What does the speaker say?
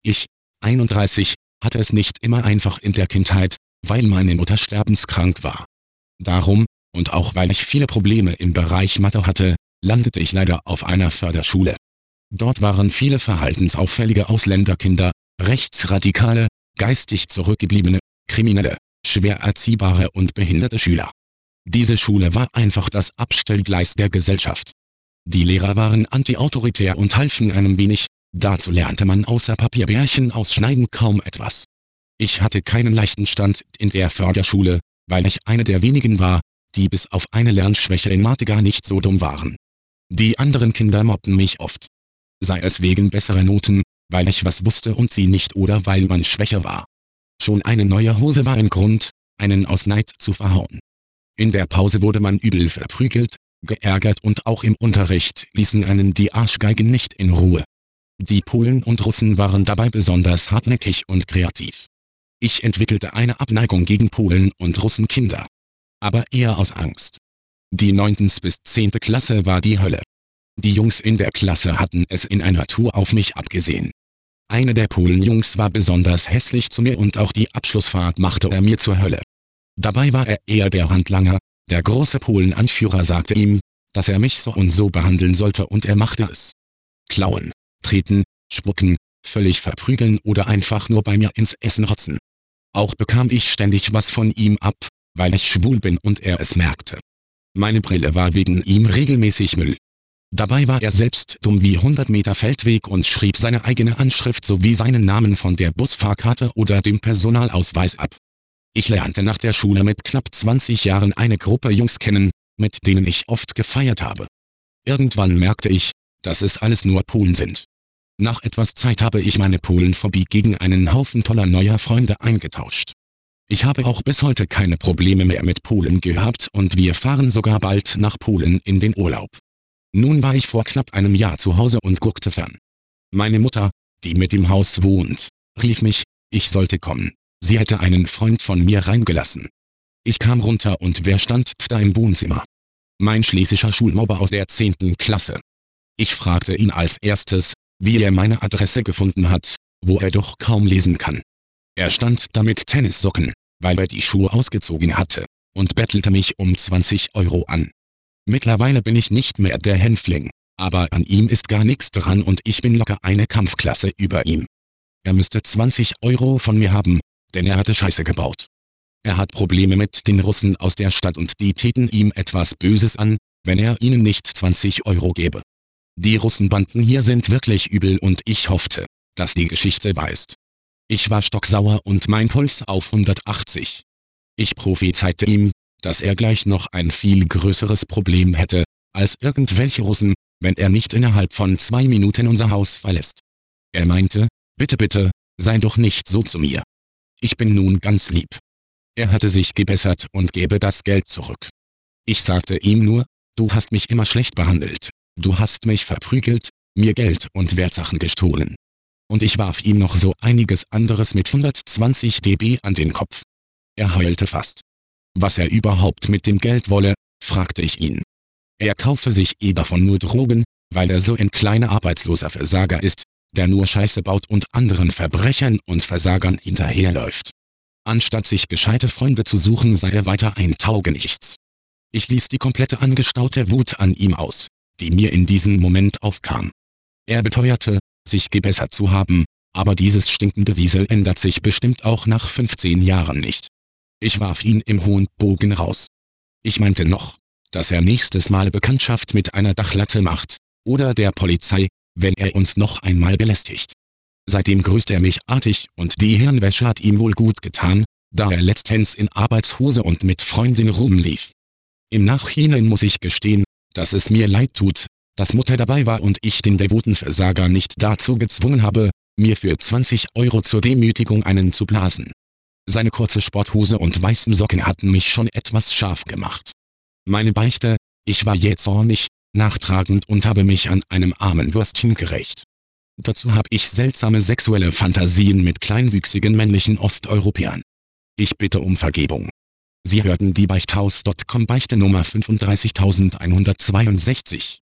Ich, 31, hatte es nicht immer einfach in der Kindheit, weil meine Mutter sterbenskrank war. Darum, und auch weil ich viele Probleme im Bereich Mathe hatte, landete ich leider auf einer Förderschule. Dort waren viele verhaltensauffällige Ausländerkinder, rechtsradikale, geistig zurückgebliebene, kriminelle, schwer erziehbare und behinderte Schüler. Diese Schule war einfach das Abstellgleis der Gesellschaft. Die Lehrer waren antiautoritär und halfen einem wenig, dazu lernte man außer Papierbärchen ausschneiden kaum etwas. Ich hatte keinen leichten Stand in der Förderschule, weil ich eine der wenigen war, die bis auf eine Lernschwäche in Mathe gar nicht so dumm waren. Die anderen Kinder mobbten mich oft. Sei es wegen besserer Noten, weil ich was wusste und sie nicht oder weil man schwächer war. Schon eine neue Hose war ein Grund, einen aus Neid zu verhauen. In der Pause wurde man übel verprügelt, geärgert und auch im Unterricht ließen einen die Arschgeigen nicht in Ruhe. Die Polen und Russen waren dabei besonders hartnäckig und kreativ. Ich entwickelte eine Abneigung gegen Polen und Russenkinder. Aber eher aus Angst. Die 9. bis 10. Klasse war die Hölle. Die Jungs in der Klasse hatten es in einer Tour auf mich abgesehen. Eine der Polenjungs war besonders hässlich zu mir und auch die Abschlussfahrt machte er mir zur Hölle. Dabei war er eher der Handlanger, der große Polenanführer sagte ihm, dass er mich so und so behandeln sollte und er machte es. Klauen, treten, spucken, völlig verprügeln oder einfach nur bei mir ins Essen rotzen. Auch bekam ich ständig was von ihm ab, weil ich schwul bin und er es merkte. Meine Brille war wegen ihm regelmäßig Müll. Dabei war er selbst dumm wie 100 Meter Feldweg und schrieb seine eigene Anschrift sowie seinen Namen von der Busfahrkarte oder dem Personalausweis ab. Ich lernte nach der Schule mit knapp 20 Jahren eine Gruppe Jungs kennen, mit denen ich oft gefeiert habe. Irgendwann merkte ich, dass es alles nur Polen sind. Nach etwas Zeit habe ich meine Polenphobie gegen einen Haufen toller neuer Freunde eingetauscht. Ich habe auch bis heute keine Probleme mehr mit Polen gehabt und wir fahren sogar bald nach Polen in den Urlaub. Nun war ich vor knapp einem Jahr zu Hause und guckte fern. Meine Mutter, die mit im Haus wohnt, rief mich, ich sollte kommen. Sie hätte einen Freund von mir reingelassen. Ich kam runter und wer stand da im Wohnzimmer? Mein schlesischer Schulmobber aus der 10. Klasse. Ich fragte ihn als erstes, wie er meine Adresse gefunden hat, wo er doch kaum lesen kann. Er stand da mit Tennissocken, weil er die Schuhe ausgezogen hatte, und bettelte mich um 20 € an. Mittlerweile bin ich nicht mehr der Hänfling, aber an ihm ist gar nichts dran und ich bin locker eine Kampfklasse über ihm. Er müsste 20 € von mir haben, denn er hatte Scheiße gebaut. Er hat Probleme mit den Russen aus der Stadt und die täten ihm etwas Böses an, wenn er ihnen nicht 20 € gäbe. Die Russenbanden hier sind wirklich übel und ich hoffte, dass die Geschichte wahr ist. Ich war stocksauer und mein Puls auf 180. Ich prophezeite ihm, dass er gleich noch ein viel größeres Problem hätte, als irgendwelche Russen, wenn er nicht innerhalb von 2 Minuten unser Haus verlässt. Er meinte, bitte, sei doch nicht so zu mir. Ich bin nun ganz lieb. Er hatte sich gebessert und gäbe das Geld zurück. Ich sagte ihm nur, du hast mich immer schlecht behandelt, du hast mich verprügelt, mir Geld und Wertsachen gestohlen. Und ich warf ihm noch so einiges anderes mit 120 dB an den Kopf. Er heulte fast. Was er überhaupt mit dem Geld wolle, fragte ich ihn. Er kaufe sich davon nur Drogen, weil er so ein kleiner arbeitsloser Versager ist, der nur Scheiße baut und anderen Verbrechern und Versagern hinterherläuft. Anstatt sich gescheite Freunde zu suchen, sei er weiter ein Taugenichts. Ich ließ die komplette angestaute Wut an ihm aus, die mir in diesem Moment aufkam. Er beteuerte, sich gebessert zu haben, aber dieses stinkende Wiesel ändert sich bestimmt auch nach 15 Jahren nicht. Ich warf ihn im hohen Bogen raus. Ich meinte noch, dass er nächstes Mal Bekanntschaft mit einer Dachlatte macht, oder der Polizei, wenn er uns noch einmal belästigt. Seitdem grüßt er mich artig und die Hirnwäsche hat ihm wohl gut getan, da er letztens in Arbeitshose und mit Freundin rumlief. Im Nachhinein muss ich gestehen, dass es mir leid tut, dass Mutter dabei war und ich den devoten Versager nicht dazu gezwungen habe, mir für 20 € zur Demütigung einen zu blasen. Seine kurze Sporthose und weißen Socken hatten mich schon etwas scharf gemacht. Meine Beichte, ich war jetzt zornig, nachtragend und habe mich an einem armen Würstchen gerächt. Dazu habe ich seltsame sexuelle Fantasien mit kleinwüchsigen männlichen Osteuropäern. Ich bitte um Vergebung. Sie hörten die Beichthaus.com Beichte Nummer 35162.